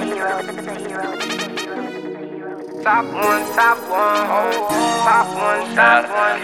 Top one, top one, top one, top one,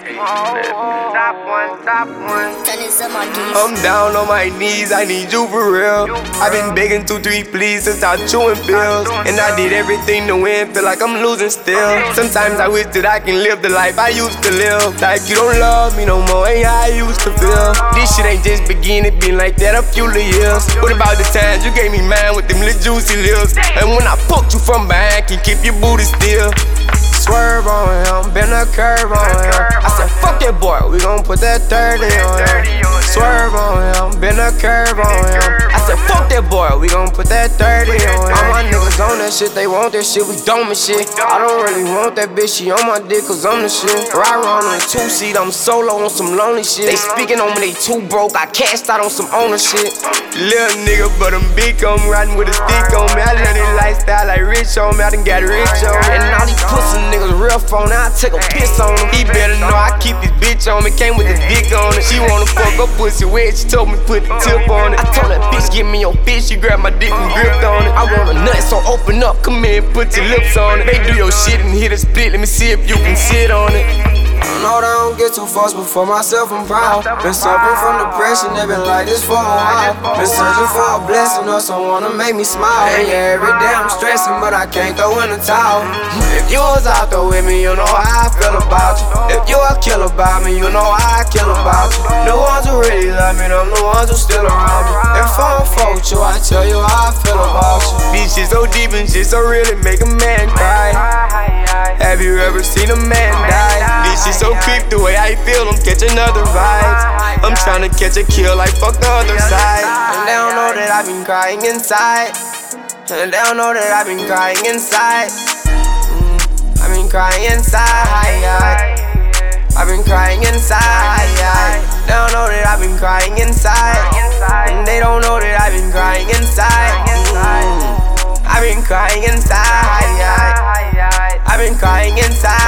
top one, top one. I'm down on my knees, I need you for real. I've been begging 2-3 please since I chewing pills. And I did everything to win, feel like I'm losing still. Sometimes I wish that I can live the life I used to live. Like you don't love me no more, ain't how I used to feel. This shit ain't just beginning, been like that a few years. What about the times you gave me mine with them little juicy lips? And when I fucked you from behind, can keep your booty still. Swerve on him, bend a curve on him. I said, fuck that boy, we gon' put that 30 on him. Swerve on him, bend a curve on him. I said, fuck that boy, we gon' put that 30 on him. All my niggas on that shit, they want that shit, we don't and shit. I don't really want that bitch, she on my dick cause I'm the shit. Ride around in a 2-seat, I'm solo on some lonely shit. They speaking on me, they too broke, I cashed out on some ownership. Little nigga, but I'm big on me, riding with a stick on me. I love this lifestyle like rich on me, I done got rich on me. And all these pussy niggas real phone, I take a piss on him. He better know I keep this bitch on me, came with the dick on it. She wanna fuck her pussy wet, she told me put the tip on it. I told that bitch, give me your bitch, she grabbed my dick and gripped on it. I want a nut, so open up, come in, put your lips on it. They do your shit and hit a split, let me see if you can sit on it. I know that I don't get too fast, but for myself I'm proud. Been suffering from depression, they been like this for a while. Been searching for a blessing or someone to make me smile. And yeah, every day I'm stressing, but I can't throw in the towel. If you was out there with me, you know how I feel about you. If you a kill about me, you know how I kill about you. The ones who really love me, them the ones who still around me. If I'm fucked you, I tell you how I feel about you. This shit so deep and shit so real, it make a man cry. Have you ever seen a man die? This shit so creep, the way I feel, I'm catching other vibes. I'm tryna catch a kill like fuck the other side. And they don't know that I've been crying inside. And they don't know that I've been crying inside. I've been crying inside. I've been crying inside. They don't know that I've been crying inside. And they don't know that I've been crying inside. I've been crying inside. I've been crying inside.